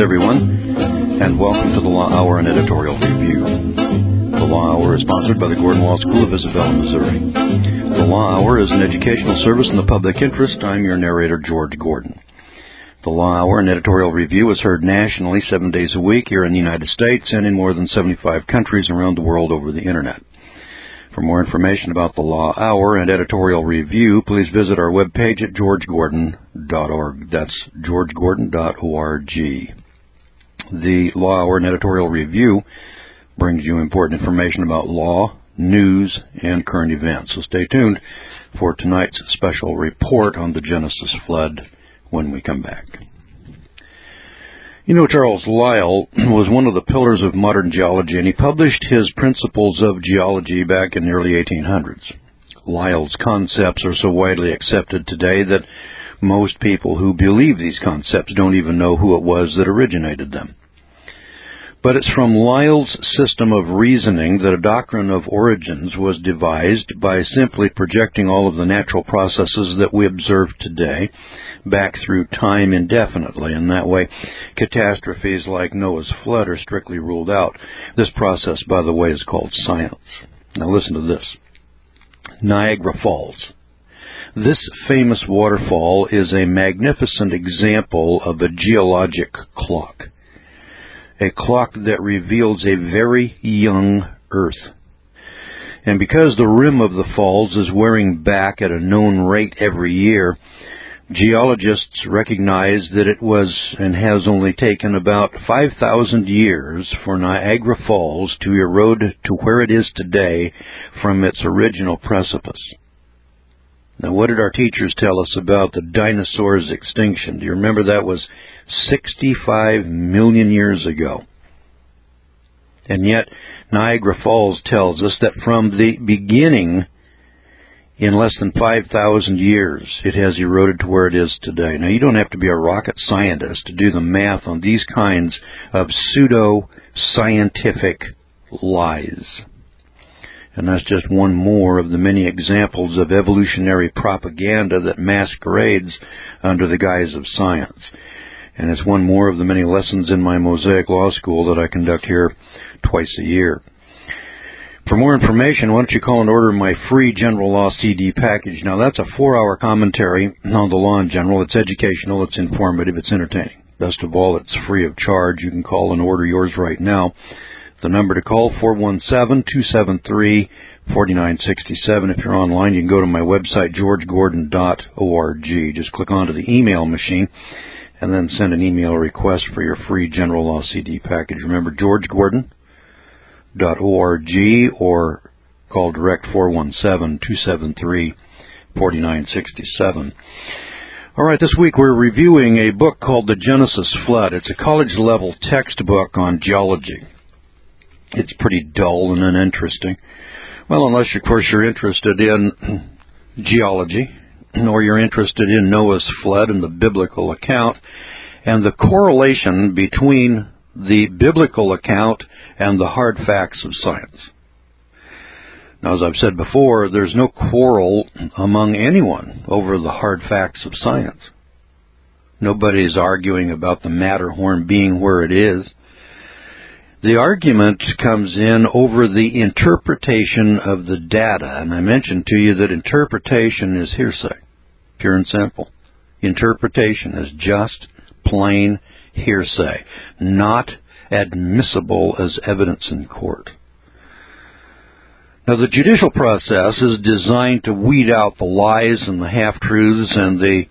everyone, and welcome to the Law Hour and Editorial Review. The Law Hour is sponsored by the Gordon Law School of Isabella, Missouri. The Law Hour is an educational service in the public interest. I'm your narrator, George Gordon. The Law Hour and Editorial Review is heard nationally 7 days a week here in the United States and in more than 75 countries around the world over the Internet. For more information about the Law Hour and Editorial Review, please visit our webpage at georgegordon.org. That's georgegordon.org. The Law Hour and Editorial Review brings you important information about law, news, and current events. So stay tuned for tonight's special report on the Genesis flood when we come back. You know, Charles Lyell was one of the pillars of modern geology, and he published his Principles of Geology back in the early 1800s. Lyell's concepts are so widely accepted today that most people who believe these concepts don't even know who it was that originated them. But it's from Lyell's system of reasoning that a doctrine of origins was devised by simply projecting all of the natural processes that we observe today back through time indefinitely, and that way catastrophes like Noah's flood are strictly ruled out. This process, by the way, is called science. Now listen to this. Niagara Falls. This famous waterfall is a magnificent example of a geologic clock. A clock that reveals a very young Earth. And because the rim of the falls is wearing back at a known rate every year, geologists recognize that it was and has only taken about 5,000 years for Niagara Falls to erode to where it is today from its original precipice. Now, what did our teachers tell us about the dinosaurs' extinction? Do you remember that was 65 million years ago? And yet, Niagara Falls tells us that from the beginning, in less than 5,000 years, it has eroded to where it is today. Now, you don't have to be a rocket scientist to do the math on these kinds of pseudo-scientific lies. And that's just one more of the many examples of evolutionary propaganda that masquerades under the guise of science. And it's one more of the many lessons in my Mosaic Law School that I conduct here twice a year. For more information, why don't you call and order my free General Law CD package. Now, that's a 4-hour commentary on the law in general. It's educational, it's informative, it's entertaining. Best of all, it's free of charge. You can call and order yours right now. The number to call, 417-273-4967. If you're online, you can go to my website, georgegordon.org. Just click onto the email machine and then send an email request for your free General Law CD package. Remember, georgegordon.org, or call direct 417-273-4967. All right, this week we're reviewing a book called The Genesis Flood. It's a college-level textbook on geology. It's pretty dull and uninteresting. Well, unless, of course, you're interested in geology, or you're interested in Noah's flood and the biblical account, and the correlation between the biblical account and the hard facts of science. Now, as I've said before, there's no quarrel among anyone over the hard facts of science. Nobody's arguing about the Matterhorn being where it is. The argument comes in over the interpretation of the data, and I mentioned to you that interpretation is hearsay, pure and simple. Interpretation is just plain hearsay, not admissible as evidence in court. Now, the judicial process is designed to weed out the lies and the half-truths and the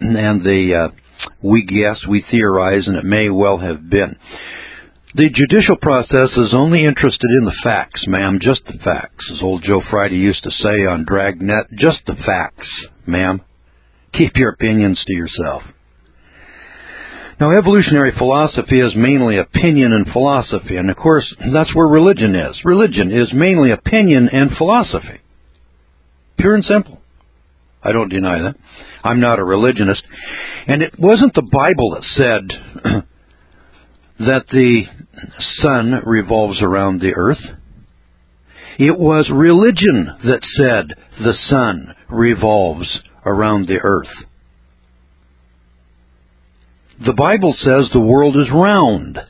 we guess, we theorize, and it may well have been. The judicial process is only interested in the facts, ma'am, just the facts. As old Joe Friday used to say on Dragnet, just the facts, ma'am. Keep your opinions to yourself. Now, evolutionary philosophy is mainly opinion and philosophy, and of course, that's where religion is. Religion is mainly opinion and philosophy. Pure and simple. I don't deny that. I'm not a religionist. And it wasn't the Bible that said that the sun revolves around the earth. It was religion that said the sun revolves around the earth. The Bible says the world is round.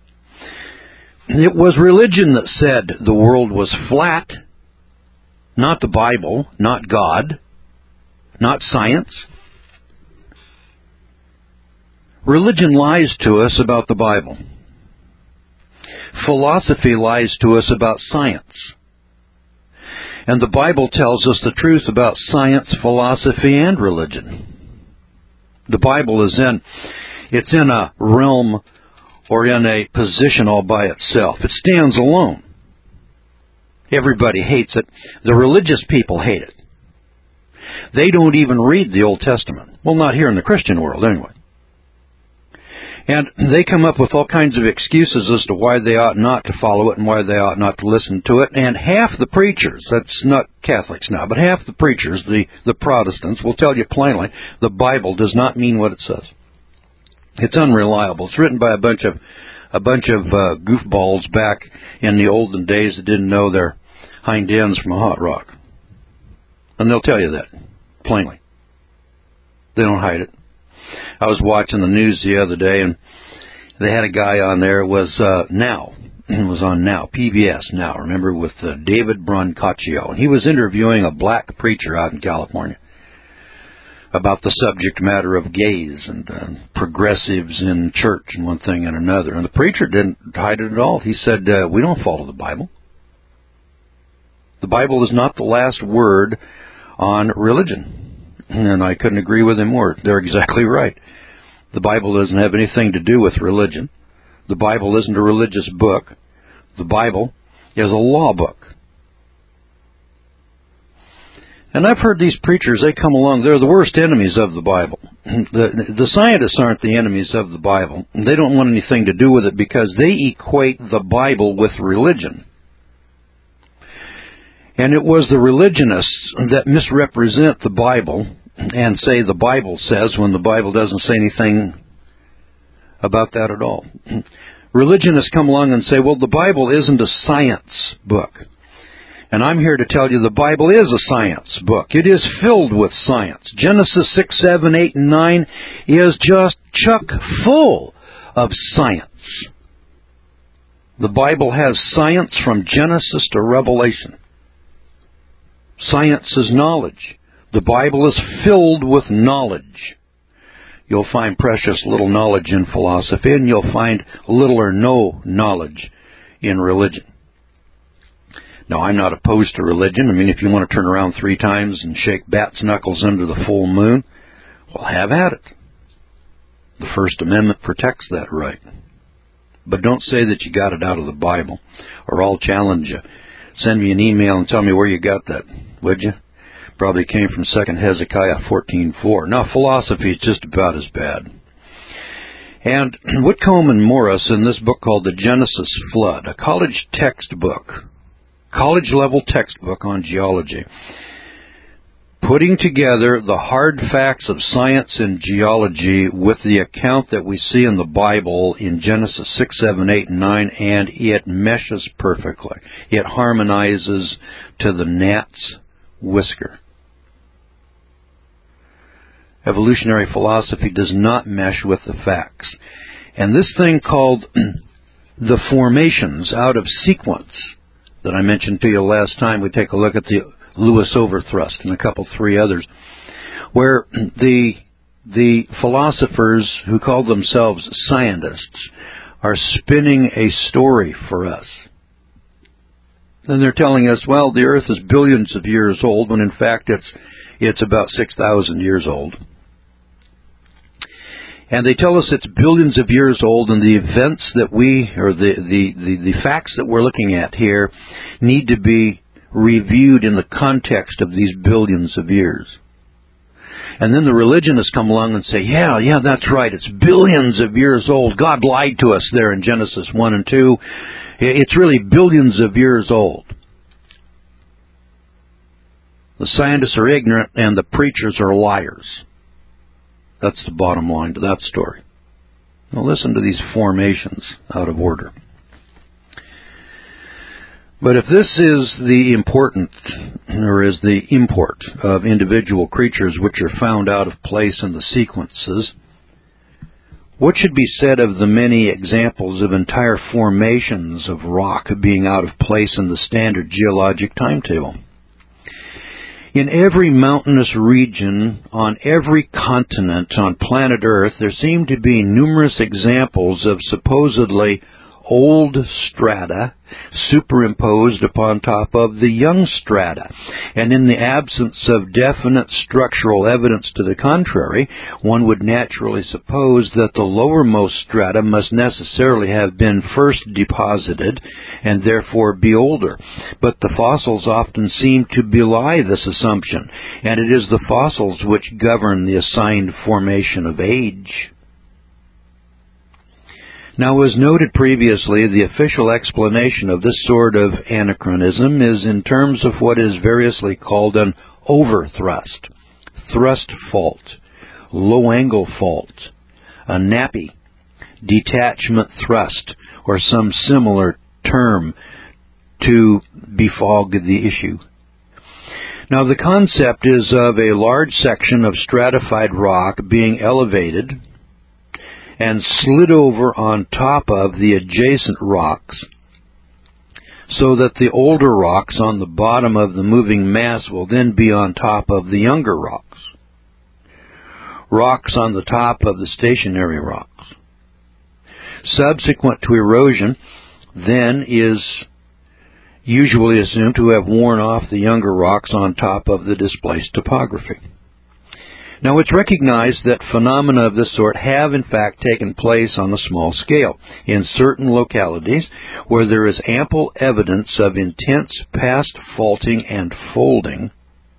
It was religion that said the world was flat, not the Bible, not God, not science. Religion lies to us about the Bible. Philosophy lies to us about science. And the Bible tells us the truth about science, philosophy, and religion. The Bible is in a realm or in a position all by itself. It stands alone. Everybody hates it. The religious people hate it. They don't even read the Old Testament. Well, not here in the Christian world, anyway. And they come up with all kinds of excuses as to why they ought not to follow it and why they ought not to listen to it. And half the preachers, that's not Catholics now, but half the preachers, the Protestants, will tell you plainly the Bible does not mean what it says. It's unreliable. It's written by a bunch of goofballs back in the olden days that didn't know their hind ends from a hot rock. And they'll tell you that plainly. They don't hide it. I was watching the news the other day, and they had a guy on there. It was Now. It was on Now, PBS Now, remember, with David Brancaccio. And he was interviewing a black preacher out in California about the subject matter of gays and progressives in church and one thing and another. And the preacher didn't hide it at all. He said, we don't follow the Bible. The Bible is not the last word on religion. And I couldn't agree with him more. They're exactly right. The Bible doesn't have anything to do with religion. The Bible isn't a religious book. The Bible is a law book. And I've heard these preachers, they come along, they're the worst enemies of the Bible. The scientists aren't the enemies of the Bible. They don't want anything to do with it because they equate the Bible with religion. And it was the religionists that misrepresent the Bible and say the Bible says when the Bible doesn't say anything about that at all. Religionists come along and say, well, the Bible isn't a science book. And I'm here to tell you the Bible is a science book. It is filled with science. Genesis 6, 7, 8, and 9 is just chock full of science. The Bible has science from Genesis to Revelation. Science is knowledge. The Bible is filled with knowledge. You'll find precious little knowledge in philosophy, and you'll find little or no knowledge in religion. Now, I'm not opposed to religion. I mean, if you want to turn around 3 times and shake bats' knuckles under the full moon, well, have at it. The First Amendment protects that right. But don't say that you got it out of the Bible, or I'll challenge you. Send me an email and tell me where you got that, would you? Probably came from 2 Hezekiah 14:4. Now, philosophy is just about as bad. And Whitcomb and Morris, in this book called The Genesis Flood, a college textbook, college-level textbook on geology, putting together the hard facts of science and geology with the account that we see in the Bible in Genesis 6, 7, 8, and 9, and it meshes perfectly. It harmonizes to the gnat's whisker. Evolutionary philosophy does not mesh with the facts. And this thing called the formations out of sequence that I mentioned to you last time, we take a look at the Lewis Overthrust and a couple, 3 others, where the philosophers who call themselves scientists are spinning a story for us. And they're telling us, well, the Earth is billions of years old, when in fact it's about 6,000 years old. And they tell us it's billions of years old, and the events that the facts that we're looking at here need to be reviewed in the context of these billions of years. And then the religionists come along and say, yeah, that's right, it's billions of years old. God lied to us there in Genesis 1 and 2. It's really billions of years old. The scientists are ignorant and the preachers are liars. That's the bottom line to that story. Now listen to these formations out of order. But if this is the import of individual creatures which are found out of place in the sequences, What should be said of the many examples of entire formations of rock being out of place in the standard geologic timetable? In every mountainous region, on every continent on planet Earth, there seem to be numerous examples of supposedly old strata superimposed upon top of the young strata. And in the absence of definite structural evidence to the contrary, one would naturally suppose that the lowermost strata must necessarily have been first deposited and therefore be older. But the fossils often seem to belie this assumption, and it is the fossils which govern the assigned formation of age. Now, as noted previously, the official explanation of this sort of anachronism is in terms of what is variously called an overthrust, thrust fault, low-angle fault, a nappy, detachment thrust, or some similar term to befog the issue. Now, the concept is of a large section of stratified rock being elevated and slid over on top of the adjacent rocks, so that the older rocks on the bottom of the moving mass will then be on top of the younger rocks. Rocks on the top of the stationary rocks. Subsequent to erosion, then, is usually assumed to have worn off the younger rocks on top of the displaced topography. Now, it's recognized that phenomena of this sort have, in fact, taken place on a small scale in certain localities where there is ample evidence of intense past faulting and folding.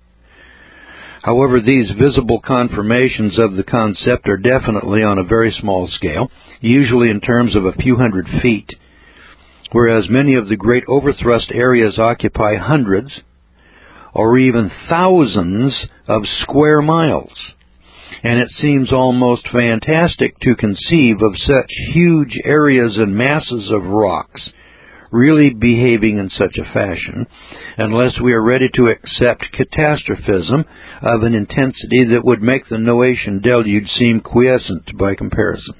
However, these visible confirmations of the concept are definitely on a very small scale, usually in terms of a few hundred feet, whereas many of the great overthrust areas occupy hundreds or even thousands of square miles. And it seems almost fantastic to conceive of such huge areas and masses of rocks really behaving in such a fashion, unless we are ready to accept catastrophism of an intensity that would make the Noachian deluge seem quiescent by comparison.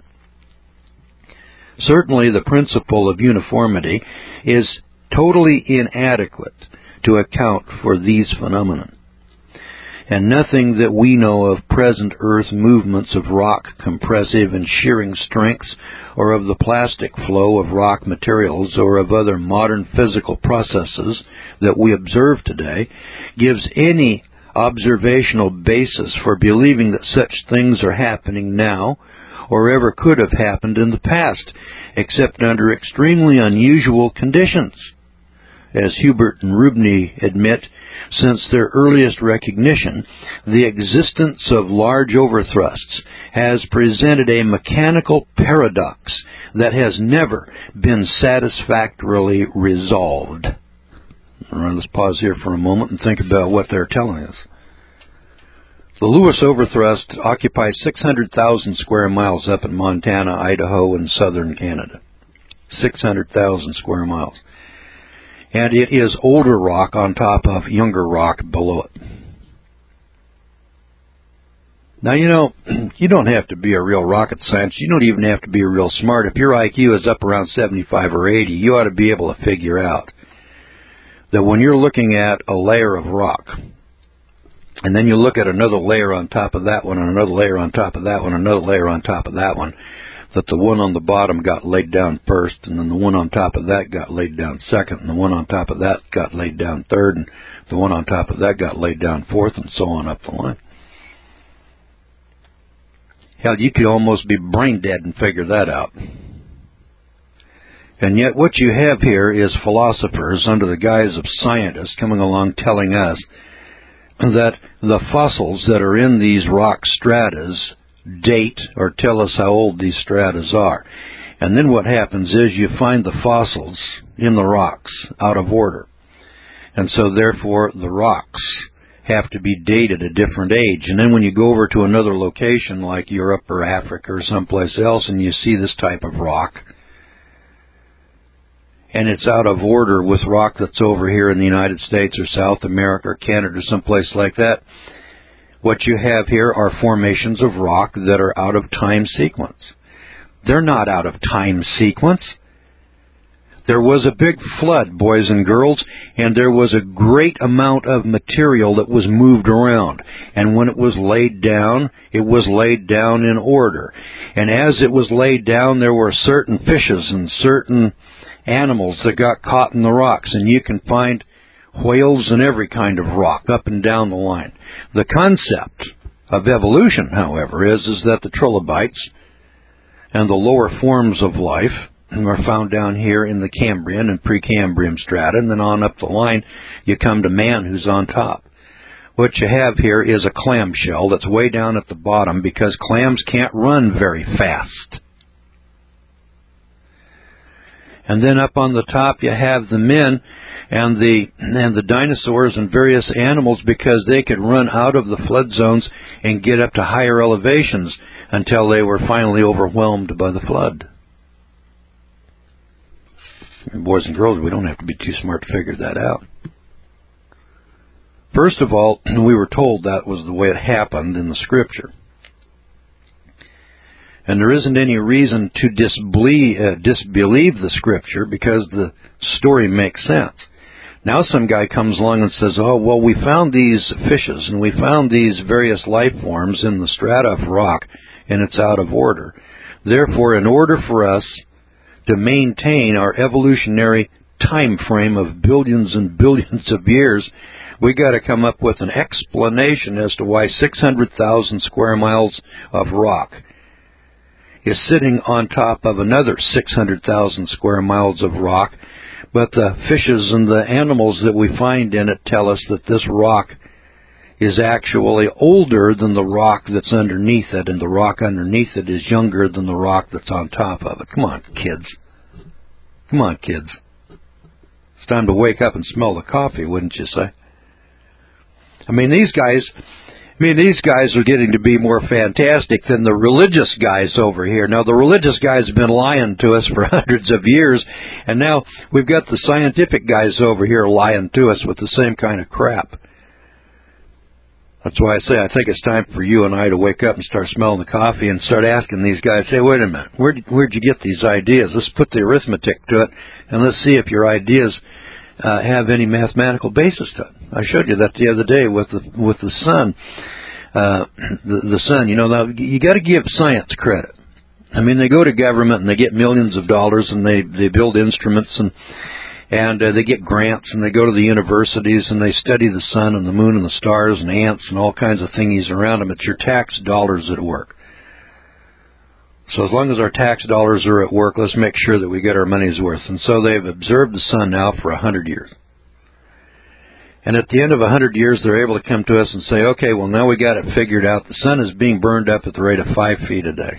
Certainly the principle of uniformity is totally inadequate to account for these phenomena, and nothing that we know of present Earth movements of rock compressive and shearing strengths, or of the plastic flow of rock materials, or of other modern physical processes that we observe today, gives any observational basis for believing that such things are happening now, or ever could have happened in the past, except under extremely unusual conditions. As Hubert and Rubney admit, since their earliest recognition, the existence of large overthrusts has presented a mechanical paradox that has never been satisfactorily resolved. All right, let's pause here for a moment and think about what they're telling us. The Lewis overthrust occupies 600,000 square miles up in Montana, Idaho, and southern Canada. 600,000 square miles. And it is older rock on top of younger rock below it. Now, you don't have to be a real rocket scientist. You don't even have to be real smart. If your IQ is up around 75 or 80, you ought to be able to figure out that when you're looking at a layer of rock, and then you look at another layer on top of that one, and another layer on top of that one, and another layer on top of that one, that the one on the bottom got laid down first, and then the one on top of that got laid down second, and the one on top of that got laid down third, and the one on top of that got laid down fourth, and so on up the line. Hell, you could almost be brain dead and figure that out. And yet what you have here is philosophers under the guise of scientists coming along telling us that the fossils that are in these rock stratas date or tell us how old these stratas are. And then what happens is you find the fossils in the rocks out of order. And so therefore the rocks have to be dated a different age. And then when you go over to another location like Europe or Africa or someplace else and you see this type of rock, and it's out of order with rock that's over here in the United States or South America or Canada or someplace like that, what you have here are formations of rock that are out of time sequence. They're not out of time sequence. There was a big flood, boys and girls, and there was a great amount of material that was moved around. And when it was laid down in order. And as it was laid down, there were certain fishes and certain animals that got caught in the rocks. And you can find whales and every kind of rock up and down the line. The concept of evolution, however, is that the trilobites and the lower forms of life are found down here in the Cambrian and Precambrian strata, and then on up the line you come to man, who's on top. What you have here is a clamshell that's way down at the bottom because clams can't run very fast. And then up on the top you have the men and the dinosaurs and various animals because they could run out of the flood zones and get up to higher elevations until they were finally overwhelmed by the flood. Boys and girls, we don't have to be too smart to figure that out. First of all, we were told that was the way it happened in the Scripture. And there isn't any reason to disbelieve the Scripture because the story makes sense. Now some guy comes along and says, oh, well, we found these fishes and we found these various life forms in the strata of rock, and it's out of order. Therefore, in order for us to maintain our evolutionary time frame of billions and billions of years, we got to come up with an explanation as to why 600,000 square miles of rock is sitting on top of another 600,000 square miles of rock, but the fishes and the animals that we find in it tell us that this rock is actually older than the rock that's underneath it, and the rock underneath it is younger than the rock that's on top of it. Come on, kids. Come on, kids. It's time to wake up and smell the coffee, wouldn't you say? I mean, these guys are getting to be more fantastic than the religious guys over here. Now, the religious guys have been lying to us for hundreds of years, and now we've got the scientific guys over here lying to us with the same kind of crap. That's why I say I think it's time for you and I to wake up and start smelling the coffee and start asking these guys, hey, wait a minute, where'd you get these ideas? Let's put the arithmetic to it, and let's see if your ideas have any mathematical basis to it. I showed you that the other day with the sun. The sun, now you got to give science credit. I mean, they go to government and they get millions of dollars and they build instruments and they get grants and they go to the universities and they study the sun and the moon and the stars and ants and all kinds of thingies around them. It's your tax dollars at work. So as long as our tax dollars are at work, let's make sure that we get our money's worth. And so they've observed the sun now for 100 years. And at the end of 100 years, they're able to come to us and say, okay, well, now we got it figured out. The sun is being burned up at the rate of 5 feet a day.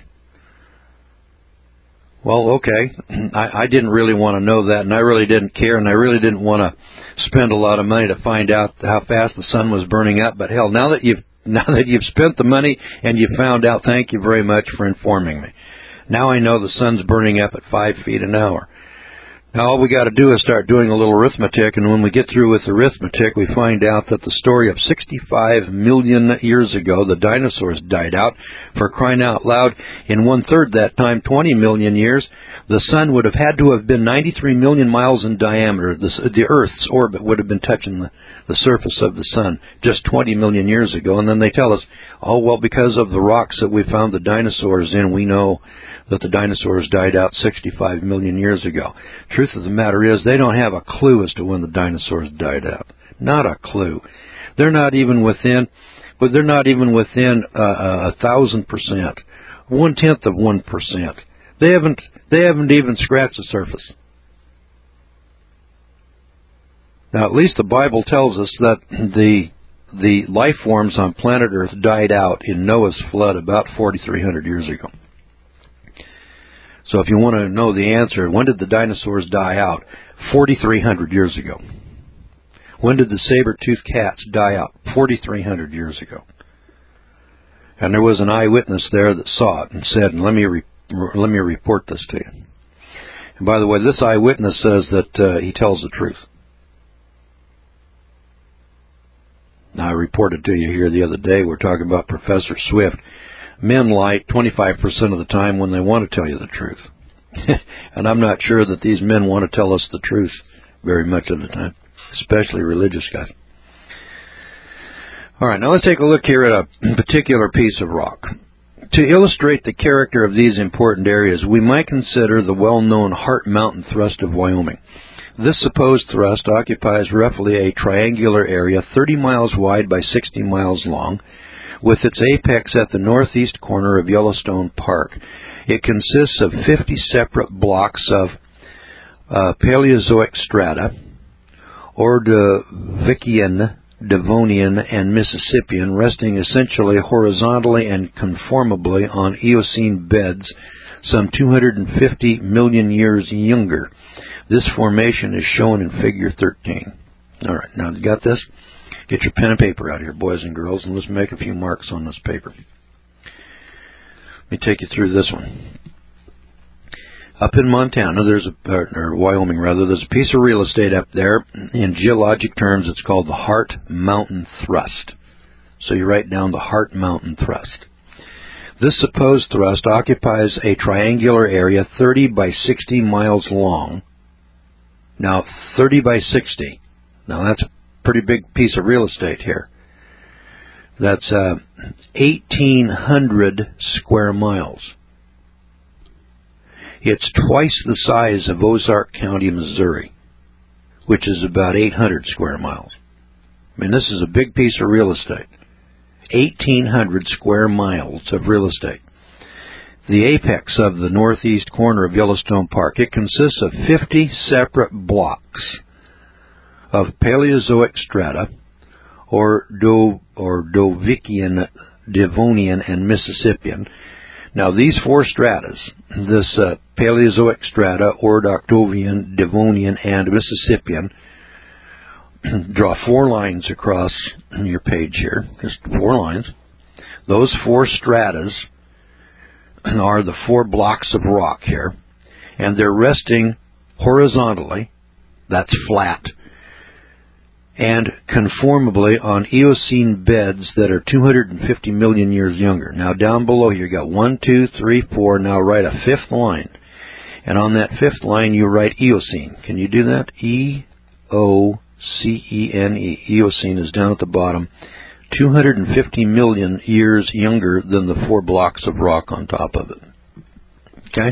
Well, okay, I didn't really want to know that, and I really didn't care, and I really didn't want to spend a lot of money to find out how fast the sun was burning up. But hell, now that you've spent the money and you found out, thank you very much for informing me. Now I know the sun's burning up at 5 feet an hour. Now all we got to do is start doing a little arithmetic, and when we get through with arithmetic, we find out that the story of 65 million years ago, the dinosaurs died out. For crying out loud, in 1/3 that time, 20 million years, the sun would have had to have been 93 million miles in diameter. The Earth's orbit would have been touching the surface of the sun just 20 million years ago. And then they tell us, oh, well, because of the rocks that we found the dinosaurs in, we know that the dinosaurs died out 65 million years ago. Truth of the matter is, they don't have a clue as to when the dinosaurs died out. Not a clue. They're not even within 1,000%, 1/10 of 1%. They haven't even scratched the surface. Now, at least the Bible tells us that the life forms on planet Earth died out in Noah's flood about 4,300 years ago. So if you want to know the answer, when did the dinosaurs die out? 4,300 years ago. When did the saber-toothed cats die out? 4,300 years ago. And there was an eyewitness there that saw it and said, and let me report this to you. And by the way, this eyewitness says that he tells the truth. Now, I reported to you here the other day, we're talking about Professor Swift. men lie 25% of the time when they want to tell you the truth. And I'm not sure that these men want to tell us the truth very much of the time, especially religious guys. All right, now let's take a look here at a particular piece of rock. To illustrate the character of these important areas, we might consider the well-known Heart Mountain thrust of Wyoming. This supposed thrust occupies roughly a triangular area 30 miles wide by 60 miles long, with its apex at the northeast corner of Yellowstone Park. It consists of 50 separate blocks of Paleozoic strata, Ordovician, Devonian, and Mississippian, resting essentially horizontally and conformably on Eocene beds some 250 million years younger. This formation is shown in Figure 13. All right, now you got this? Get your pen and paper out here, boys and girls, and let's make a few marks on this paper. Let me take you through this one. Up in Montana, or Wyoming rather, there's a piece of real estate up there. In geologic terms, it's called the Heart Mountain Thrust. So you write down the Heart Mountain Thrust. This supposed thrust occupies a triangular area 30 by 60 miles long. Now, 30 by 60. Now, that's a pretty big piece of real estate here. That's 1,800 square miles. It's twice the size of Ozark County, Missouri, which is about 800 square miles. I mean, this is a big piece of real estate. 1,800 square miles of real estate. The apex of the northeast corner of Yellowstone Park, it consists of 50 separate blocks of Paleozoic strata, Ordovician, Devonian, and Mississippian. Now, these four stratas, this Paleozoic strata, Ordovician, Devonian, and Mississippian, draw 4 lines across your page here, just 4 lines. Those 4 stratas are the 4 blocks of rock here, and they're resting horizontally, that's flat, and conformably on Eocene beds that are 250 million years younger. Now down below here you got 1, 2, 3, 4. Now write a 5th line. And on that 5th line you write Eocene. Can you do that? E-O-C-E-N-E. Eocene is down at the bottom. 250 million years younger than the 4 blocks of rock on top of it. Okay?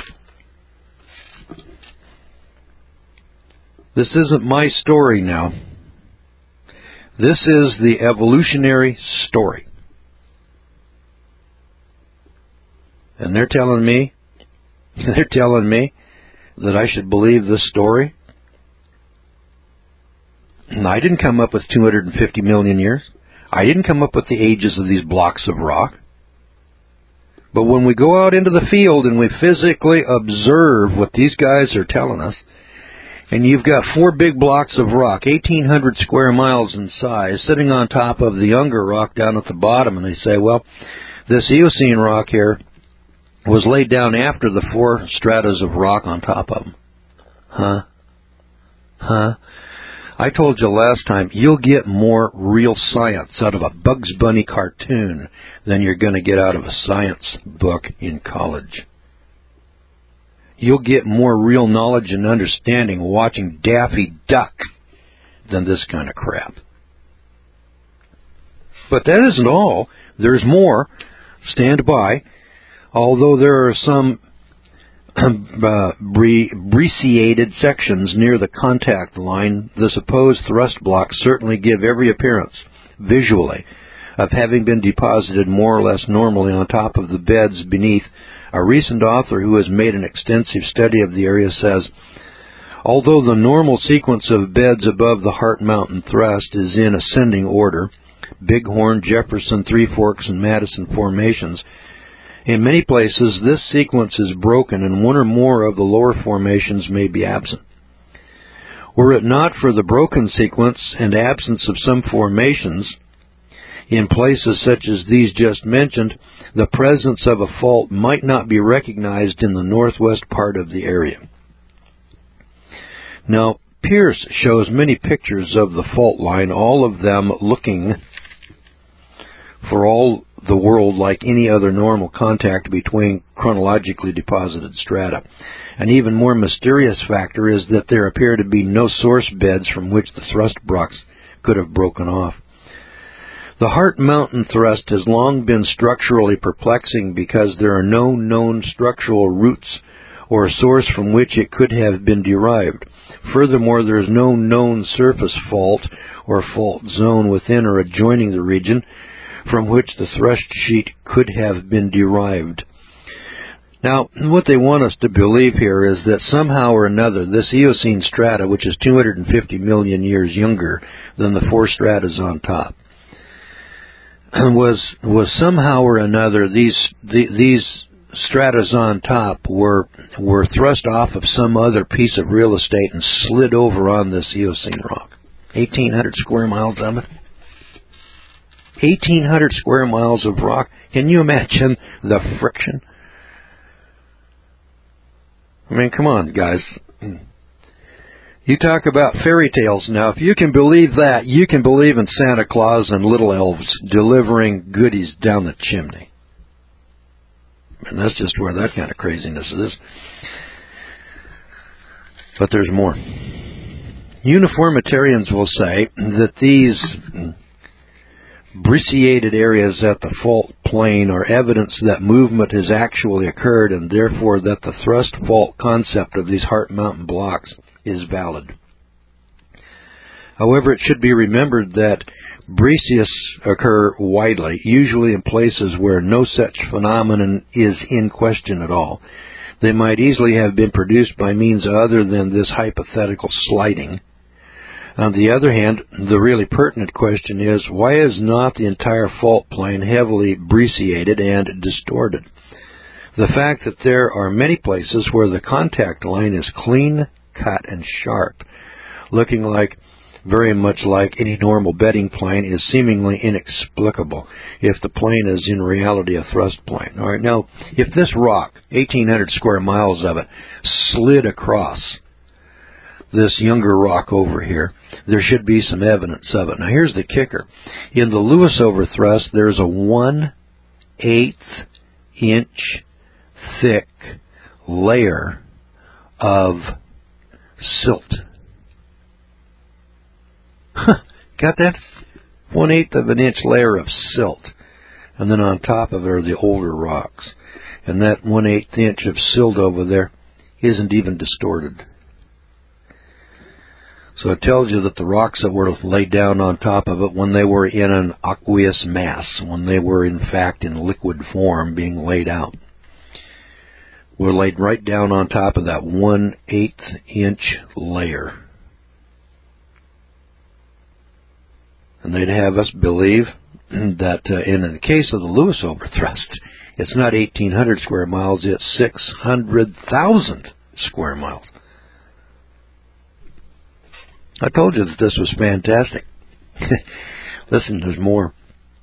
This isn't my story now. This is the evolutionary story. And they're telling me that I should believe this story. And I didn't come up with 250 million years. I didn't come up with the ages of these blocks of rock. But when we go out into the field and we physically observe what these guys are telling us, and you've got 4 big blocks of rock, 1,800 square miles in size, sitting on top of the younger rock down at the bottom, and they say, well, this Eocene rock here was laid down after the 4 stratas of rock on top of them. Huh? I told you last time, you'll get more real science out of a Bugs Bunny cartoon than you're going to get out of a science book in college. You'll get more real knowledge and understanding watching Daffy Duck than this kind of crap. But that isn't all. There's more. Stand by. Although there are some brecciated sections near the contact line, the supposed thrust blocks certainly give every appearance, visually, of having been deposited more or less normally on top of the beds beneath. A recent author who has made an extensive study of the area says, although the normal sequence of beds above the Heart Mountain thrust is in ascending order, Bighorn, Jefferson, Three Forks, and Madison formations, in many places this sequence is broken and one or more of the lower formations may be absent. Were it not for the broken sequence and absence of some formations, in places such as these just mentioned, the presence of a fault might not be recognized in the northwest part of the area. Now, Pierce shows many pictures of the fault line, all of them looking for all the world like any other normal contact between chronologically deposited strata. An even more mysterious factor is that there appear to be no source beds from which the thrust rocks could have broken off. The Heart Mountain thrust has long been structurally perplexing because there are no known structural roots or a source from which it could have been derived. Furthermore, there is no known surface fault or fault zone within or adjoining the region from which the thrust sheet could have been derived. Now, what they want us to believe here is that somehow or another, this Eocene strata, which is 250 million years younger than the four stratas on top, was somehow or another these stratas on top were thrust off of some other piece of real estate and slid over on this Eocene rock. 1,800 square miles of it. 1,800 square miles of rock. Can you imagine the friction? I mean, come on, guys. You talk about fairy tales now. If you can believe that, you can believe in Santa Claus and little elves delivering goodies down the chimney. And that's just where that kind of craziness is. But there's more. Uniformitarians will say that these brecciated areas at the fault plane are evidence that movement has actually occurred, and therefore that the thrust fault concept of these Heart Mountain blocks is valid. However, it should be remembered that breccias occur widely, usually in places where no such phenomenon is in question at all. They might easily have been produced by means other than this hypothetical sliding. On the other hand, the really pertinent question is, why is not the entire fault plane heavily brecciated and distorted? The fact that there are many places where the contact line is clean, cut, and sharp, looking very much like any normal bedding plane, is seemingly inexplicable if the plane is in reality a thrust plane. All right, now, if this rock, 1,800 square miles of it, slid across this younger rock over here, there should be some evidence of it. Now, here's the kicker. In the Lewis overthrust, there's a 1/8 inch thick layer of silt. Got that? 1/8 of an inch layer of silt. And then on top of it are the older rocks. And that 1/8 inch of silt over there isn't even distorted. So it tells you that the rocks that were laid down on top of it when they were in an aqueous mass, when they were in fact in liquid form being laid out, were laid right down on top of that 1/8 inch layer. And they'd have us believe that in the case of the Lewis overthrust, it's not 1,800 square miles, it's 600,000 square miles. I told you that this was fantastic. Listen, there's more.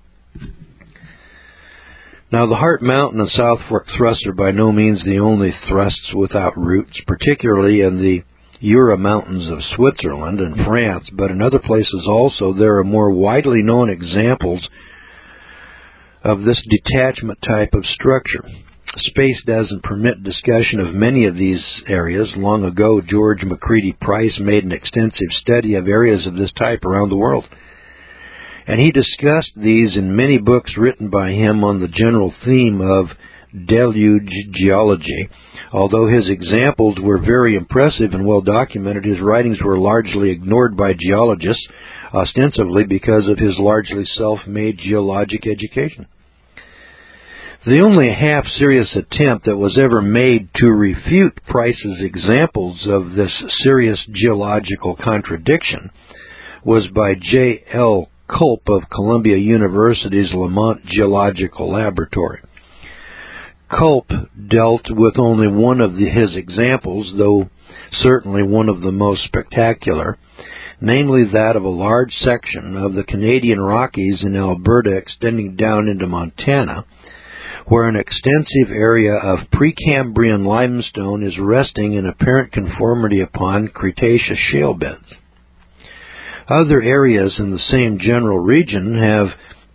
Now, the Heart Mountain and South Fork thrusts are by no means the only thrusts without roots, particularly in the Jura Mountains of Switzerland and France, but in other places also there are more widely known examples of this detachment type of structure. Space doesn't permit discussion of many of these areas. Long ago, George McCready Price made an extensive study of areas of this type around the world. And he discussed these in many books written by him on the general theme of deluge geology. Although his examples were very impressive and well documented, his writings were largely ignored by geologists, ostensibly because of his largely self-made geologic education. The only half-serious attempt that was ever made to refute Price's examples of this serious geological contradiction was by J.L. Culp of Columbia University's Lamont Geological Laboratory. Culp dealt with only one of his examples, though certainly one of the most spectacular, namely that of a large section of the Canadian Rockies in Alberta extending down into Montana, where an extensive area of Precambrian limestone is resting in apparent conformity upon Cretaceous shale beds. Other areas in the same general region have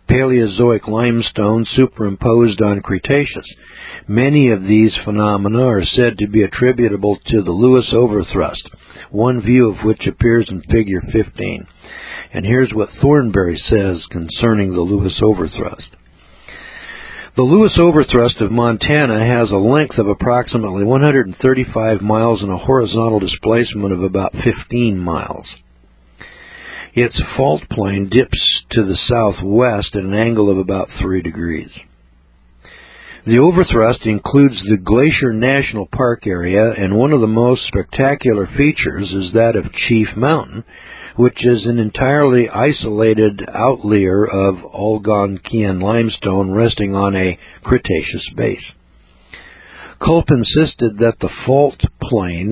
Paleozoic limestone superimposed on Cretaceous. Many of these phenomena are said to be attributable to the Lewis overthrust, one view of which appears in Figure 15. And here's what Thornberry says concerning the Lewis overthrust. The Lewis overthrust of Montana has a length of approximately 135 miles and a horizontal displacement of about 15 miles. Its fault plane dips to the southwest at an angle of about 3 degrees. The overthrust includes the Glacier National Park area, and one of the most spectacular features is that of Chief Mountain, which is an entirely isolated outlier of Algonquian limestone resting on a Cretaceous base. Culp insisted that the fault plane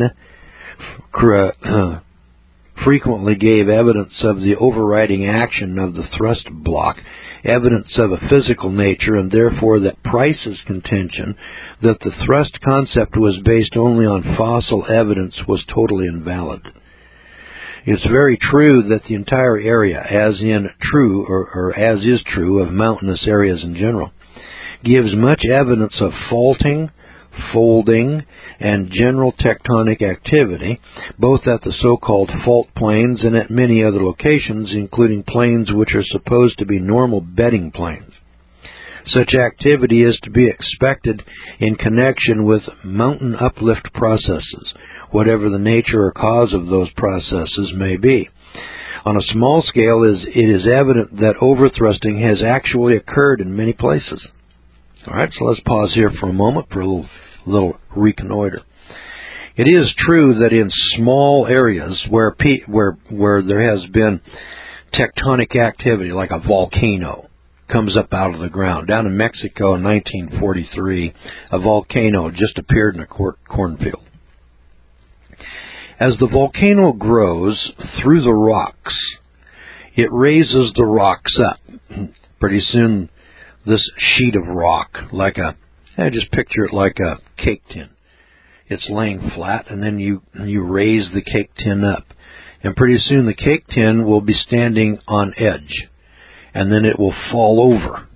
frequently gave evidence of the overriding action of the thrust block, evidence of a physical nature, and therefore that Price's contention that the thrust concept was based only on fossil evidence was totally invalid. It's very true that the entire area, as is true of mountainous areas in general, gives much evidence of faulting, folding, and general tectonic activity, both at the so-called fault planes and at many other locations, including planes which are supposed to be normal bedding planes. Such activity is to be expected in connection with mountain uplift processes, whatever the nature or cause of those processes may be. On a small scale, it is evident that overthrusting has actually occurred in many places. All right, so let's pause here for a moment for a little reconnoiter. It is true that in small areas where there has been tectonic activity, like a volcano comes up out of the ground. Down in Mexico in 1943, a volcano just appeared in a cornfield. As the volcano grows through the rocks, it raises the rocks up. Pretty soon, this sheet of rock, just picture it like a cake tin. It's laying flat, and then you raise the cake tin up. And pretty soon the cake tin will be standing on edge, and then it will fall over.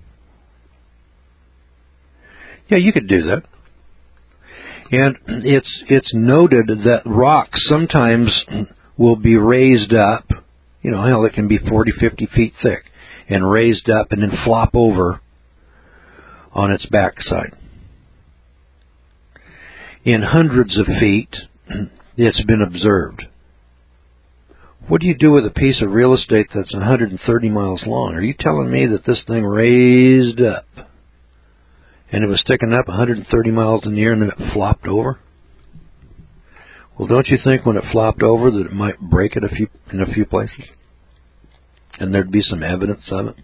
Yeah, you could do that. And it's noted that rocks sometimes will be raised up, it can be 40, 50 feet thick, and raised up and then flop over on its backside. In hundreds of feet, it's been observed. What do you do with a piece of real estate that's 130 miles long? Are you telling me that this thing raised up and it was sticking up 130 miles in the air and then it flopped over? Well, don't you think when it flopped over that it might break it in a few places? And there'd be some evidence of it?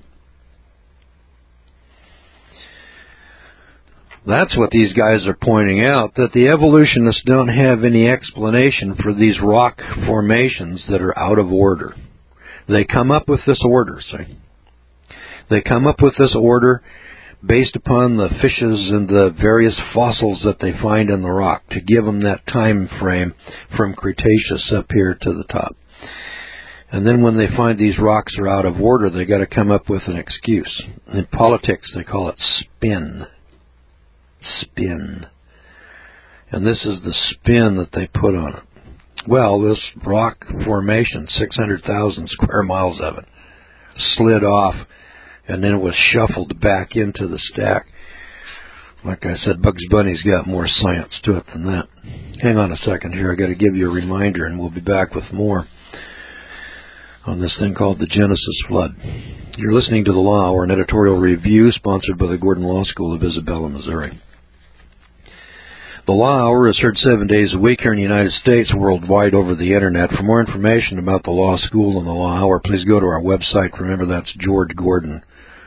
That's what these guys are pointing out, that the evolutionists don't have any explanation for these rock formations that are out of order. They come up with this order, see? They come up with this order based upon the fishes and the various fossils that they find in the rock to give them that time frame from Cretaceous up here to the top. And then when they find these rocks are out of order, they got to come up with an excuse. In politics, they call it spin. Spin. And this is the spin that they put on it. Well, this rock formation, 600,000 square miles of it, slid off, and then it was shuffled back into the stack. Like I said, Bugs Bunny's got more science to it than that. Hang on a second here. I got to give you a reminder, and we'll be back with more on this thing called the Genesis Flood. You're listening to The Law Hour, an editorial review sponsored by the Gordon Law School of Isabella, Missouri. The Law Hour is heard 7 days a week here in the United States, worldwide over the Internet. For more information about the Law School and the Law Hour, please go to our website. Remember, that's georgegordon.org.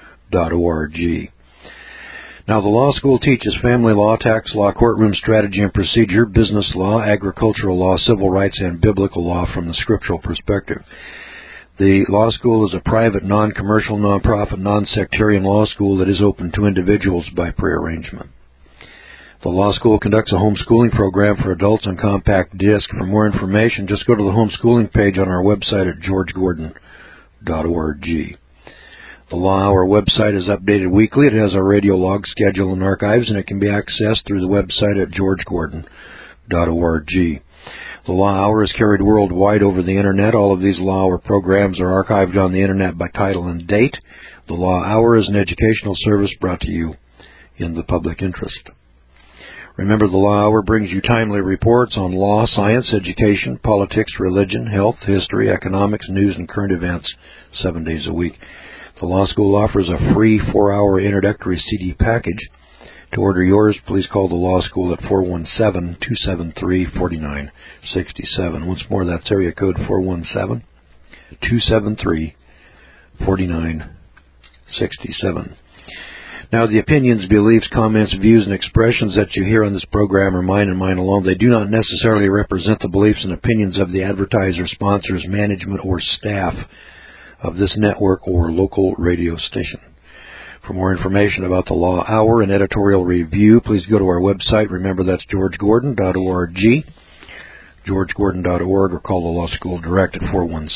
Now, the Law School teaches family law, tax law, courtroom strategy and procedure, business law, agricultural law, civil rights, and biblical law from the scriptural perspective. The law school is a private, non-commercial, non-profit, non-sectarian law school that is open to individuals by prearrangement. The law school conducts a homeschooling program for adults on compact disc. For more information, just go to the homeschooling page on our website at georgegordon.org. The Law Hour website is updated weekly. It has our radio log schedule and archives, and it can be accessed through the website at georgegordon.org. The Law Hour is carried worldwide over the Internet. All of these Law Hour programs are archived on the Internet by title and date. The Law Hour is an educational service brought to you in the public interest. Remember, the Law Hour brings you timely reports on law, science, education, politics, religion, health, history, economics, news, and current events 7 days a week. The Law School offers a free 4-hour introductory CD package. To order yours, please call the Law School at 417-273-4967. Once more, that's area code 417-273-4967. Now, the opinions, beliefs, comments, views, and expressions that you hear on this program are mine and mine alone. They do not necessarily represent the beliefs and opinions of the advertiser, sponsors, management, or staff of this network or local radio station. For more information about the Law Hour and editorial review, please go to our website. Remember, that's georgegordon.org, georgegordon.org, or call the Law School direct at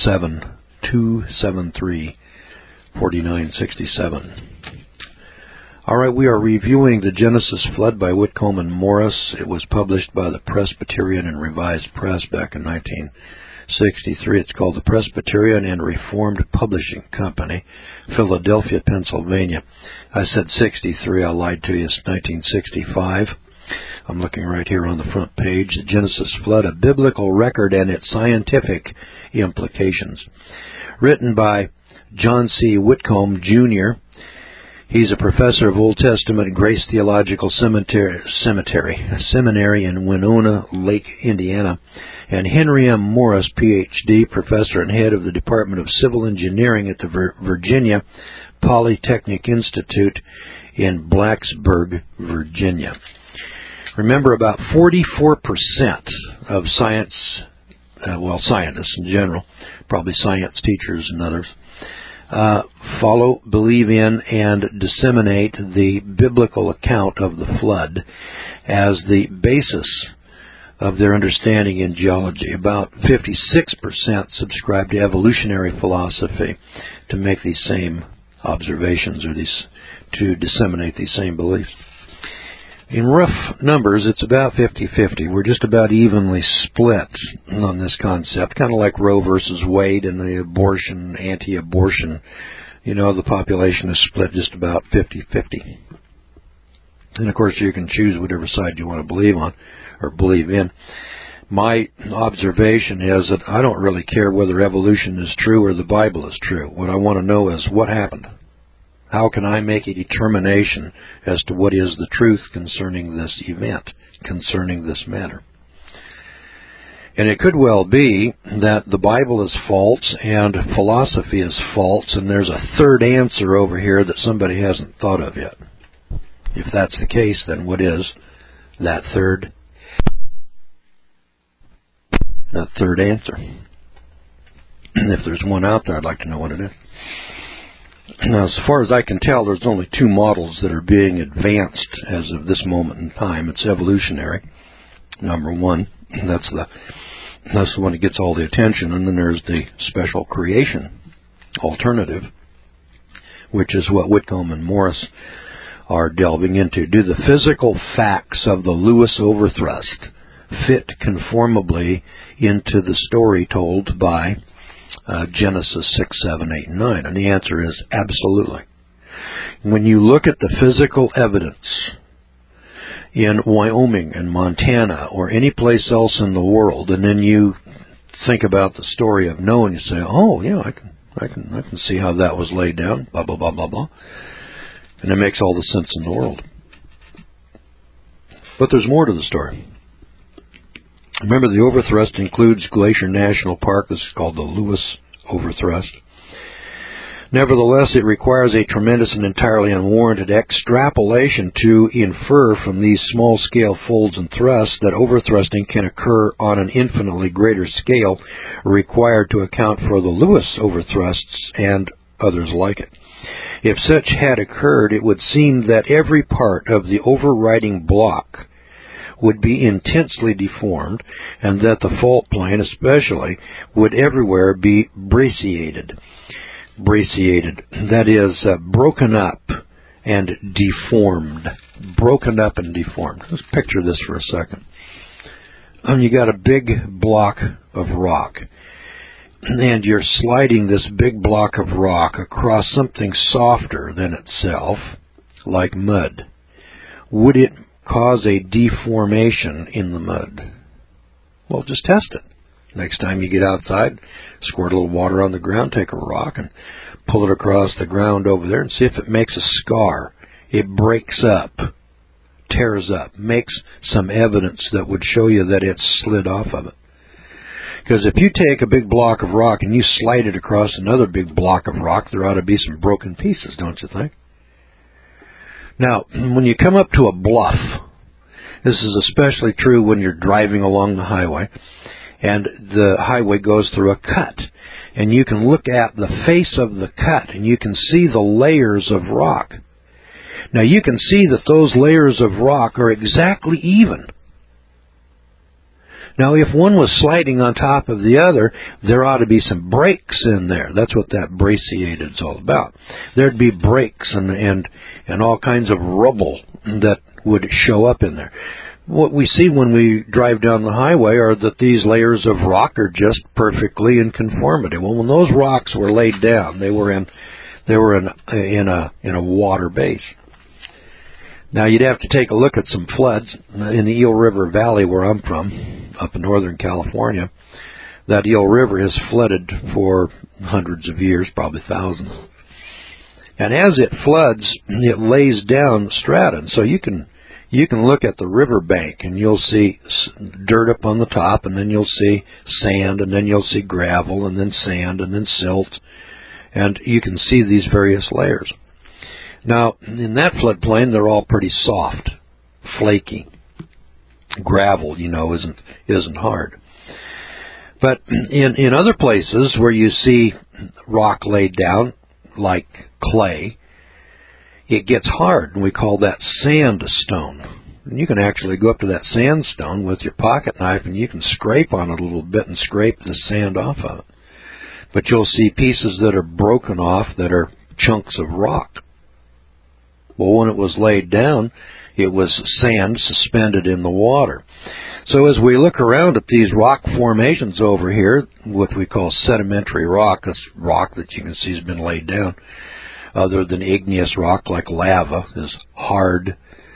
417-273-4967. All right, we are reviewing the Genesis Flood by Whitcomb and Morris. It was published by the Presbyterian and Revised Press back in 1963. It's called the Presbyterian and Reformed Publishing Company, Philadelphia, Pennsylvania. I said 63. I lied to you. It's 1965. I'm looking right here on the front page. The Genesis Flood, a biblical record and its scientific implications. Written by John C. Whitcomb, Jr., he's a professor of Old Testament at Grace Theological Seminary in Winona Lake, Indiana, and Henry M. Morris, Ph.D., professor and head of the Department of Civil Engineering at the Virginia Polytechnic Institute in Blacksburg, Virginia. Remember, about 44% of scientists in general, probably science teachers and others, believe in, and disseminate the biblical account of the flood as the basis of their understanding in geology. About 56% subscribe to evolutionary philosophy to make these same observations or to disseminate these same beliefs. In rough numbers, it's about 50-50. We're just about evenly split on this concept, kind of like Roe versus Wade and the anti-abortion. The population is split just about 50-50. And, of course, you can choose whatever side you want to believe on or believe in. My observation is that I don't really care whether evolution is true or the Bible is true. What I want to know is what happened. How can I make a determination as to what is the truth concerning this event, concerning this matter? And it could well be that the Bible is false and philosophy is false, and there's a third answer over here that somebody hasn't thought of yet. If that's the case, then what is that third answer? And if there's one out there, I'd like to know what it is. Now, as far as I can tell, there's only two models that are being advanced as of this moment in time. It's evolutionary, number one. That's the one that gets all the attention. And then there's the special creation alternative, which is what Whitcomb and Morris are delving into. Do the physical facts of the Lewis overthrust fit conformably into the story told by Genesis 6, 7, 8, and 9? And the answer is absolutely. When you look at the physical evidence in Wyoming and Montana or any place else in the world, and then you think about the story of Noah and you say, oh, yeah, I can see how that was laid down, blah, blah, blah, blah, blah. And it makes all the sense in the world. But there's more to the story. Remember, the overthrust includes Glacier National Park. This is called the Lewis Overthrust. Nevertheless, it requires a tremendous and entirely unwarranted extrapolation to infer from these small-scale folds and thrusts that overthrusting can occur on an infinitely greater scale required to account for the Lewis overthrusts and others like it. If such had occurred, it would seem that every part of the overriding block would be intensely deformed, and that the fault plane especially would everywhere be brachiated. brachiated. That is broken up and deformed. Broken up and deformed. Let's picture this for a second. You got a big block of rock, and you're sliding this big block of rock across something softer than itself, like mud. Would it cause a deformation in the mud? Well, just test it. Next time you get outside, squirt a little water on the ground, take a rock and pull it across the ground over there and see if it makes a scar. It breaks up, tears up, makes some evidence that would show you that it's slid off of it. Because if you take a big block of rock and you slide it across another big block of rock, there ought to be some broken pieces, don't you think? Now, when you come up to a bluff, this is especially true when you're driving along the highway, and the highway goes through a cut, and you can look at the face of the cut, and you can see the layers of rock. Now, you can see that those layers of rock are exactly even. Now, if one was sliding on top of the other, there ought to be some breaks in there. That's what that brachiated is all about. There'd be breaks and all kinds of rubble that would show up in there. What we see when we drive down the highway are that these layers of rock are just perfectly in conformity. Well, when those rocks were laid down, they were in a water base. Now, you'd have to take a look at some floods in the Eel River Valley, where I'm from, up in Northern California. That Eel River has flooded for hundreds of years, probably thousands. And as it floods, it lays down strata. And so you can look at the river bank, and you'll see dirt up on the top, and then you'll see sand, and then you'll see gravel, and then sand, and then silt. And you can see these various layers. Now, in that floodplain, they're all pretty soft, flaky. Gravel, isn't hard. But in other places where you see rock laid down, like clay, it gets hard, and we call that sandstone. And you can actually go up to that sandstone with your pocket knife, and you can scrape on it a little bit and scrape the sand off of it. But you'll see pieces that are broken off that are chunks of rock. Well, when it was laid down, it was sand suspended in the water. So as we look around at these rock formations over here, what we call sedimentary rock, this rock that you can see has been laid down, other than igneous rock like lava, is hard,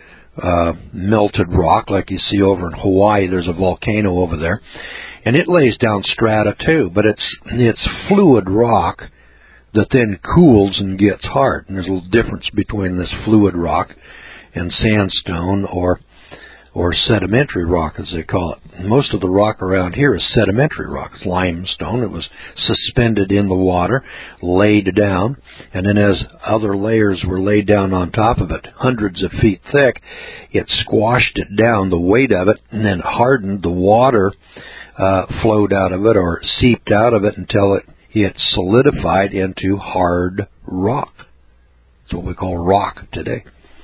melted rock like you see over in Hawaii. There's a volcano over there, and it lays down strata too, but it's fluid rock that then cools and gets hard. And there's a little difference between this fluid rock and sandstone or sedimentary rock, as they call it. Most of the rock around here is sedimentary rock. It's limestone. It was suspended in the water, laid down, and then as other layers were laid down on top of it, hundreds of feet thick, it squashed it down, the weight of it, and then hardened. The water flowed out of it or seeped out of it until it solidified into hard rock. That's what we call rock today.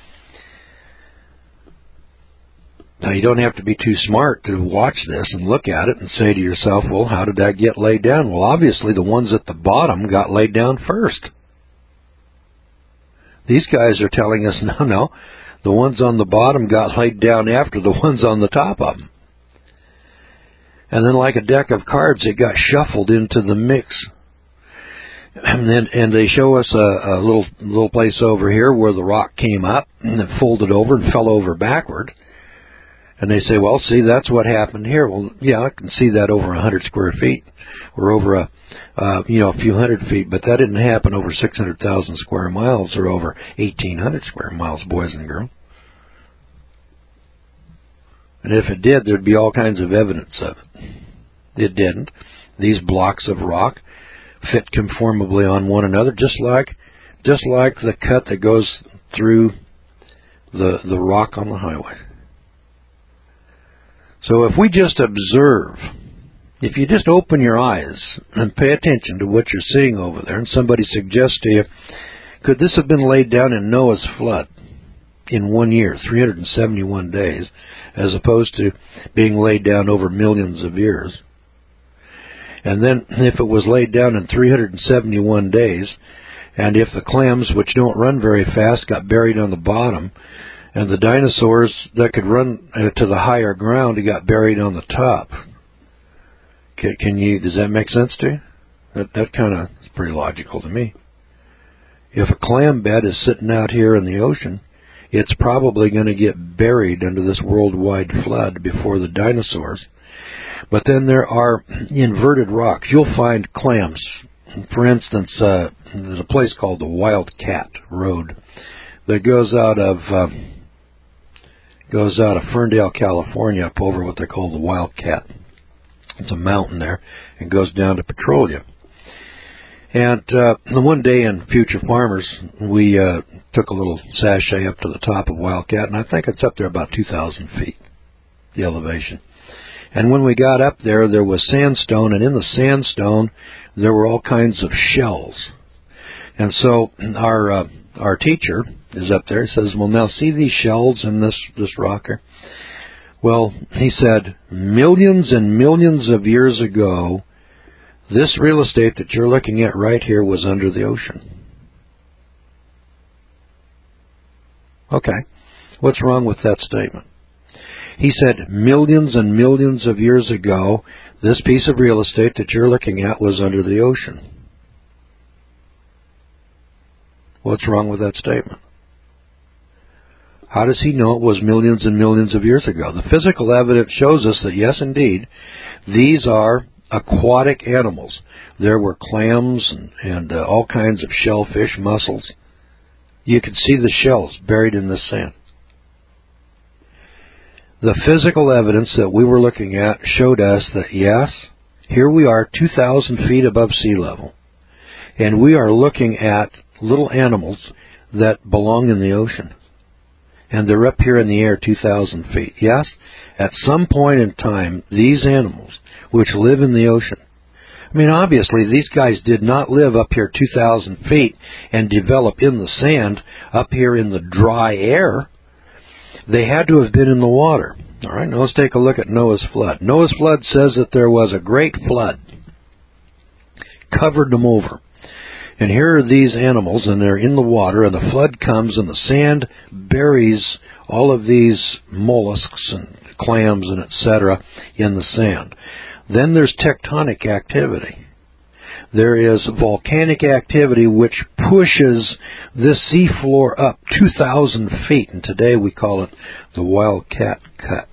Now, you don't have to be too smart to watch this and look at it and say to yourself, well, how did that get laid down? Well, obviously the ones at the bottom got laid down first. These guys are telling us, no, the ones on the bottom got laid down after the ones on the top of them. And then like a deck of cards, it got shuffled into the mix. And they show us a little place over here where the rock came up and it folded over and fell over backward. And they say, well, see, that's what happened here. Well, yeah, I can see that over 100 square feet or over a few hundred feet, but that didn't happen over 600,000 square miles or over 1,800 square miles, boys and girls. And if it did, there'd be all kinds of evidence of it. It didn't. These blocks of rock fit conformably on one another, just like the cut that goes through the rock on the highway. So if we just observe, if you just open your eyes and pay attention to what you're seeing over there, and somebody suggests to you, could this have been laid down in Noah's flood in 1 year, 371 days, as opposed to being laid down over millions of years? And then if it was laid down in 371 days, and if the clams, which don't run very fast, got buried on the bottom, and the dinosaurs that could run to the higher ground got buried on the top. Does that make sense to you? That kind of is pretty logical to me. If a clam bed is sitting out here in the ocean, it's probably going to get buried under this worldwide flood before the dinosaurs. But then there are inverted rocks. You'll find clams. For instance, there's a place called the Wildcat Road that goes out of Ferndale, California, up over what they call the Wildcat. It's a mountain there, and goes down to Petrolia. And one day in Future Farmers, we took a little sachet up to the top of Wildcat, and I think it's up there about 2,000 feet, the elevation. And when we got up there, there was sandstone, and in the sandstone, there were all kinds of shells. And so our teacher is up there. He says, well, now see these shells in this rocker? Well, he said, millions and millions of years ago, this real estate that you're looking at right here was under the ocean. Okay, what's wrong with that statement? He said, millions and millions of years ago, this piece of real estate that you're looking at was under the ocean. What's wrong with that statement? How does he know it was millions and millions of years ago? The physical evidence shows us that, yes, indeed, these are aquatic animals. There were clams and all kinds of shellfish, mussels. You could see the shells buried in the sand. The physical evidence that we were looking at showed us that, yes, here we are 2,000 feet above sea level, and we are looking at little animals that belong in the ocean. And they're up here in the air 2,000 feet. Yes, at some point in time, these animals, which live in the ocean, I mean, obviously, these guys did not live up here 2,000 feet and develop in the sand up here in the dry air. They had to have been in the water. All right, now let's take a look at Noah's flood. Noah's flood says that there was a great flood, covered them over. And here are these animals, and they're in the water, and the flood comes, and the sand buries all of these mollusks and clams and etc. in the sand. Then there's tectonic activity. There is volcanic activity which pushes this seafloor up 2,000 feet, and today we call it the Wildcat Cut.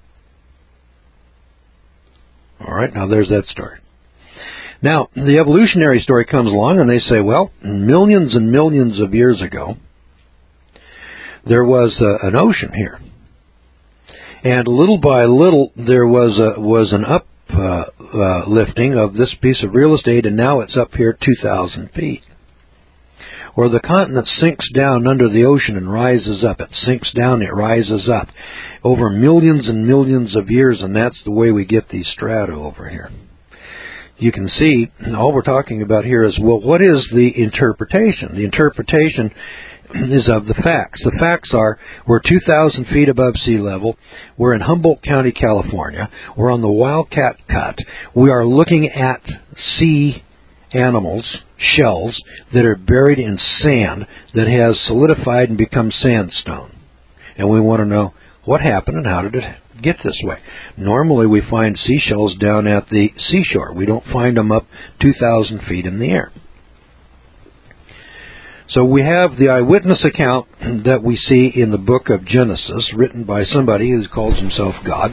All right, now there's that story. Now, the evolutionary story comes along, and they say, well, millions and millions of years ago, there was an ocean here. And little by little, there was an uplifting of this piece of real estate, and now it's up here 2,000 feet. Or the continent sinks down under the ocean and rises up. It sinks down, it rises up. Over millions and millions of years, and that's the way we get these strata over here. You can see, all we're talking about here is, well, what is the interpretation? The interpretation is of the facts. The facts are, we're 2,000 feet above sea level. We're in Humboldt County, California. We're on the Wildcat Cut. We are looking at sea animals, shells, that are buried in sand that has solidified and become sandstone. And we want to know what happened and how did it get this way. Normally we find seashells down at the seashore. We don't find them up 2,000 feet in the air. So we have the eyewitness account that we see in the book of Genesis, written by somebody who calls himself God.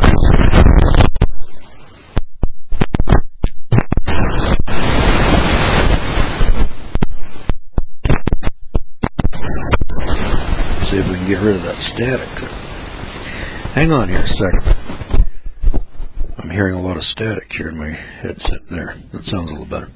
See if we can get rid of that static. Hang on here a second. I'm hearing a lot of static here in my headset there. That sounds a little better.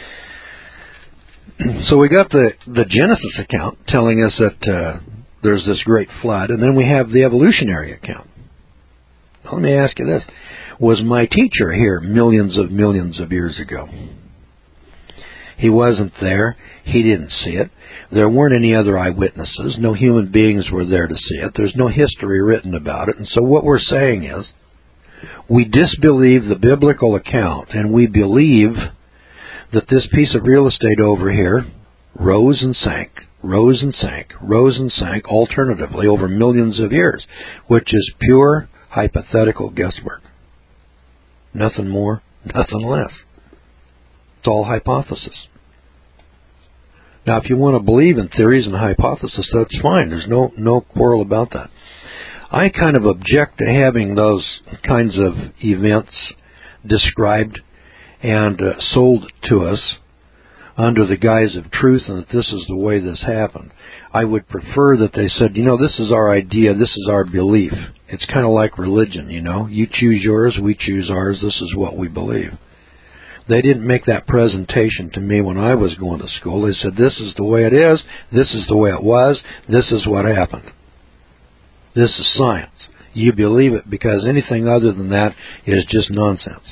So we got the Genesis account telling us that there's this great flood, and then we have the evolutionary account. Let me ask you this. Was my teacher here millions of years ago? He wasn't there. He didn't see it. There weren't any other eyewitnesses. No human beings were there to see it. There's no history written about it. And so what we're saying is, We disbelieve the biblical account, and we believe that this piece of real estate over here rose and sank, rose and sank, rose and sank alternatively over millions of years, which is pure hypothetical guesswork. Nothing more, nothing less. It's all hypothesis. Now, if you want to believe in theories and hypotheses, that's fine. There's no quarrel about that. I kind of object to having those kinds of events described and sold to us under the guise of truth and that this is the way this happened. I would prefer that they said, this is our idea, this is our belief. It's kind of like religion, You choose yours, we choose ours, this is what we believe. They didn't make that presentation to me when I was going to school. They said, this is the way it is, this is the way it was, this is what happened. This is science. You believe it because anything other than that is just nonsense.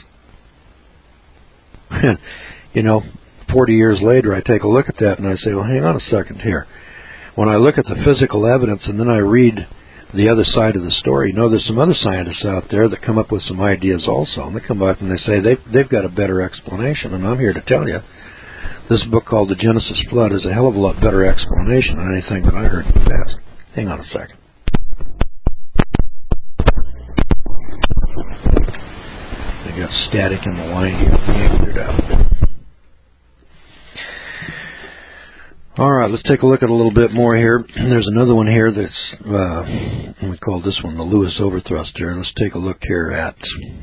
40 years later, I take a look at that and I say, well, hang on a second here. When I look at the physical evidence and then I read the other side of the story, there's some other scientists out there that come up with some ideas also. And they come up and they say they've got a better explanation. And I'm here to tell you, this book called The Genesis Flood is a hell of a lot better explanation than anything that I heard in the past. Hang on a second. I got static in the line here. Can't get it out. All right, let's take a look at a little bit more here. There's another one here that's, we call this one the Lewis Overthruster. Let's take a look here at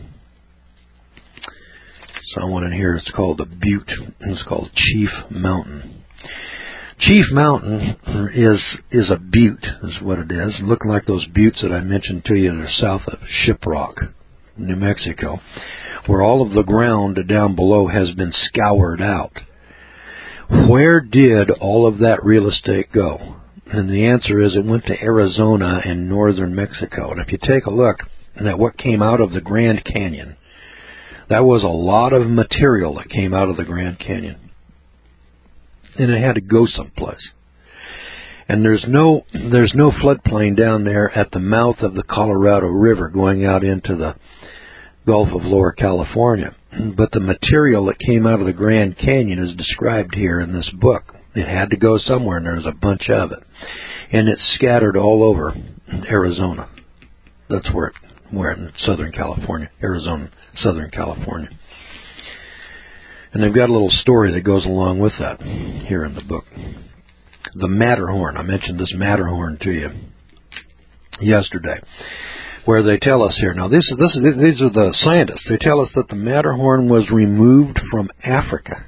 someone in here. It's called the Butte. It's called Chief Mountain. Chief Mountain is a butte, is what it is. Looking like those buttes that I mentioned to you that are south of Shiprock, New Mexico, where all of the ground down below has been scoured out. Where did all of that real estate go? And the answer is it went to Arizona and northern Mexico. And if you take a look at what came out of the Grand Canyon, that was a lot of material that came out of the Grand Canyon. And it had to go someplace. And there's no floodplain down there at the mouth of the Colorado River going out into the Gulf of Lower California. But the material that came out of the Grand Canyon is described here in this book. It had to go somewhere, and there's a bunch of it. And it's scattered all over Arizona. That's where in Southern California, Arizona, Southern California. And they've got a little story that goes along with that here in the book. The Matterhorn. I mentioned this Matterhorn to you yesterday, where they tell us here. Now, these are the scientists. They tell us that the Matterhorn was removed from Africa.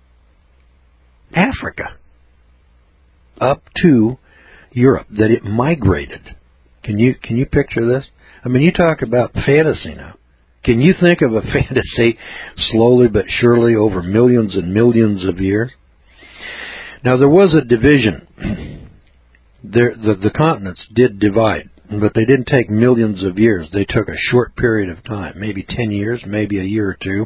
Up to Europe. That it migrated. Can you picture this? I mean, you talk about fantasy now. Can you think of a fantasy slowly but surely over millions and millions of years? Now, there was a division. The continents did divide. But they didn't take millions of years. They took a short period of time, maybe 10 years, maybe a year or two,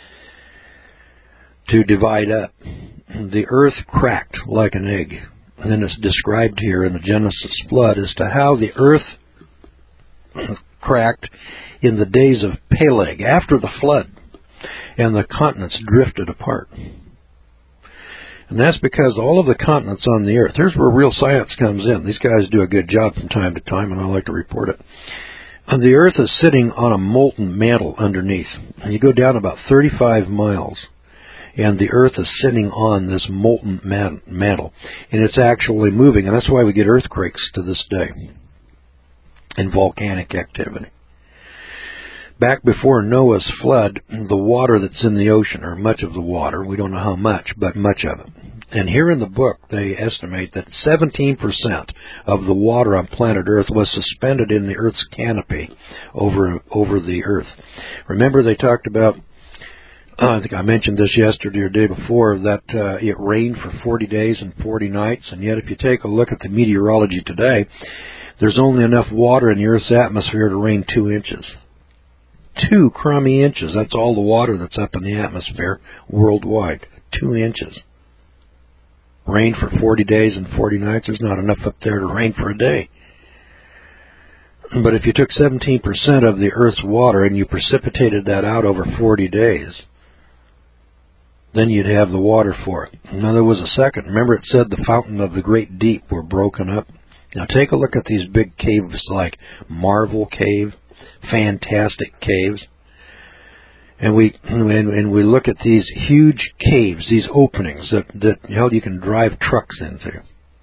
to divide up. The earth cracked like an egg. And then it's described here in the Genesis flood as to how the earth cracked in the days of Peleg, after the flood, and the continents drifted apart. And that's because all of the continents on the earth, here's where real science comes in. These guys do a good job from time to time, and I like to report it. And the earth is sitting on a molten mantle underneath. And you go down about 35 miles, and the earth is sitting on this molten mantle. And it's actually moving, and that's why we get earthquakes to this day, and volcanic activity. Back before Noah's flood, the water that's in the ocean, or much of the water, we don't know how much, but much of it. And here in the book, they estimate that 17% of the water on planet Earth was suspended in the Earth's canopy over the Earth. Remember they talked about, I think I mentioned this yesterday or day before, that it rained for 40 days and 40 nights, and yet if you take a look at the meteorology today, there's only enough water in the Earth's atmosphere to rain 2 inches. 2 crummy inches. That's all the water that's up in the atmosphere worldwide. 2 inches. Rain for 40 days and 40 nights. There's not enough up there to rain for a day. But if you took 17% of the Earth's water and you precipitated that out over 40 days, then you'd have the water for it. Now, there was a second. Remember, it said the fountain of the great deep were broken up? Now, take a look at these big caves like Marvel Cave, Fantastic Caves. And we look at these huge caves, these openings that you can drive trucks into.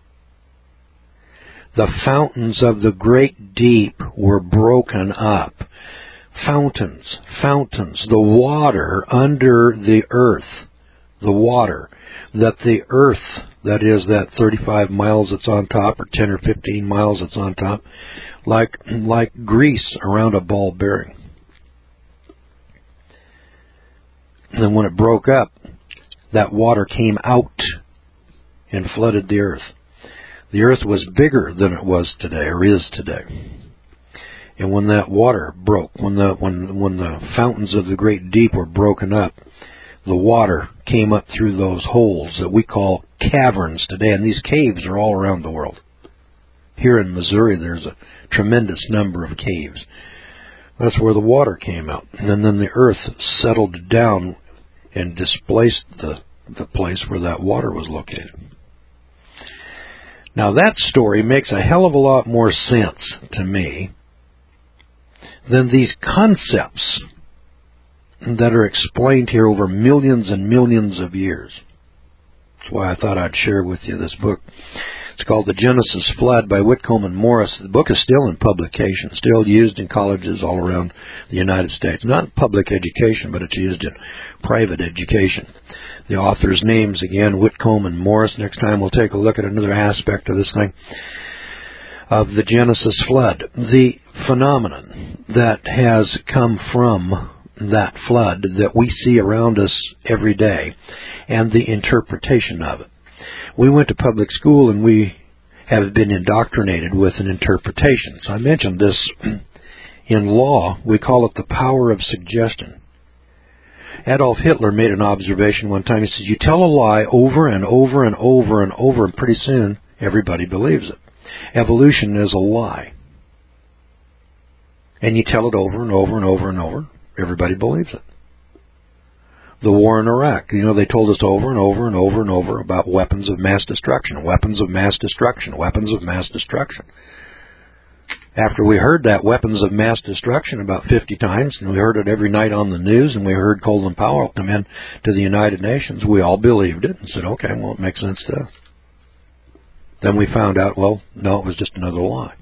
The fountains of the great deep were broken up. Fountains, the water under the earth, the water that the earth, that is that 35 miles that's on top, or 10 or 15 miles that's on top, like grease around a ball bearing. And when it broke up, that water came out and flooded the earth. The earth was bigger than it was today, or is today. And when that water broke, when the fountains of the great deep were broken up, the water came up through those holes that we call caverns today. And these caves are all around the world. Here in Missouri, there's a tremendous number of caves. That's where the water came out. And then the earth settled down and displaced the place where that water was located. Now, that story makes a hell of a lot more sense to me than these concepts that are explained here over millions and millions of years. That's why I thought I'd share with you this book. It's called The Genesis Flood by Whitcomb and Morris. The book is still in publication, still used in colleges all around the United States. Not in public education, but it's used in private education. The authors' names, again, Whitcomb and Morris. Next time we'll take a look at another aspect of this thing, of the Genesis Flood. The phenomenon that has come from that flood that we see around us every day, and the interpretation of it. We went to public school and we have been indoctrinated with an interpretation. So I mentioned this in law. We call it the power of suggestion. Adolf Hitler made an observation one time. He says, you tell a lie over and over and over and over, and pretty soon everybody believes it. Evolution is a lie. And you tell it over and over and over and over, everybody believes it. The war in Iraq, they told us over and over and over and over about weapons of mass destruction, weapons of mass destruction, weapons of mass destruction. After we heard that weapons of mass destruction about 50 times, and we heard it every night on the news, and we heard Colin Powell come in to the United Nations, we all believed it and said, okay, well, it makes sense to us. Then we found out, well, no, it was just another lie.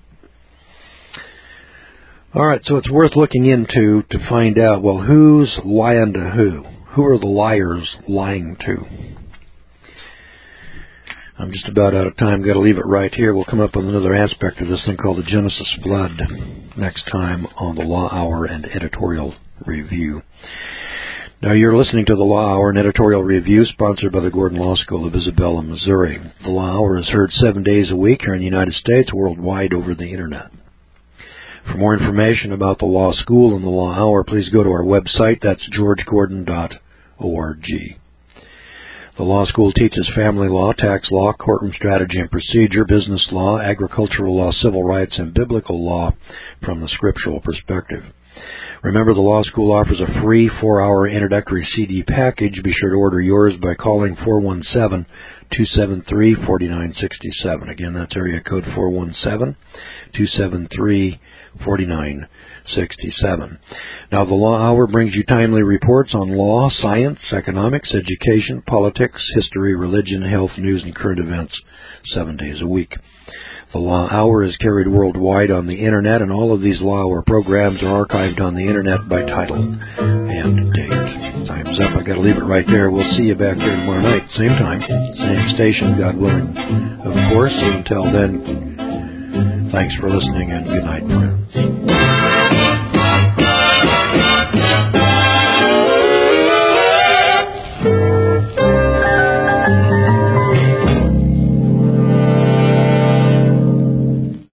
All right, so it's worth looking into to find out, well, who's lying to who? Who are the liars lying to? I'm just about out of time. Got to leave it right here. We'll come up with another aspect of this thing called the Genesis Flood next time on the Law Hour and Editorial Review. Now, you're listening to the Law Hour and Editorial Review, sponsored by the Gordon Law School of Isabella, Missouri. The Law Hour is heard 7 days a week here in the United States, worldwide over the Internet. For more information about the Law School and the Law Hour, please go to our website. That's georgegordon.org. The Law School teaches family law, tax law, courtroom strategy and procedure, business law, agricultural law, civil rights, and biblical law from the scriptural perspective. Remember, the Law School offers a free 4-hour introductory CD package. Be sure to order yours by calling 417-273-4967. Again, that's area code 417-273-4967. Now, the Law Hour brings you timely reports on law, science, economics, education, politics, history, religion, health, news, and current events 7 days a week. The Law Hour is carried worldwide on the Internet, and all of these Law Hour programs are archived on the Internet by title and date. Time's up. I've got to leave it right there. We'll see you back here tomorrow night, same time, same station, God willing, of course. So until then, thanks for listening, and good night, friends.